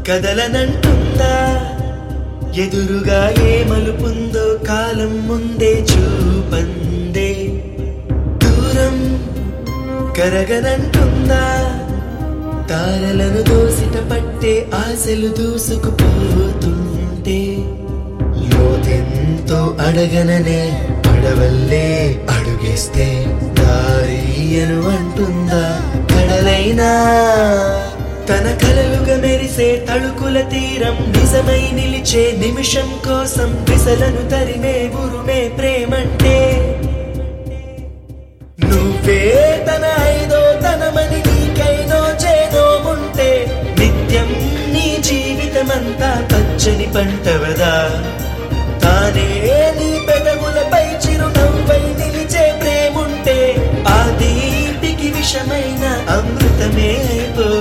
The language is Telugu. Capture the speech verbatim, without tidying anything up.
కదలనంటుందా ఎదురుగా ఏ మలుపుందో కాలం ముందే చూపందే దూరం కరగనంటుందా తారలను దోసిట పట్టే ఆశలు దూసుకుపోతుంటే లోతెంతో అడగననే అడవల్లే అడుగేస్తే దారియను అంటుందా కడలైనా తన కలలుగా మెరిసే తళుకుల తీరం నిజమై నిలిచే నిమిషం కోసం విసలను తరిమే ఉరుమే ప్రేమంటే నువ్వే తన ఐదో తనమని నీకైనో చేదో ఉంటే నిత్యం నీ జీవితమంతా పచ్చని పంటవదా తానే నీ పెదవులపై చిరునవ్వై నిలిచే ప్రేముంటే ఆ దీపికి విషమైన అమృతమే అయిపో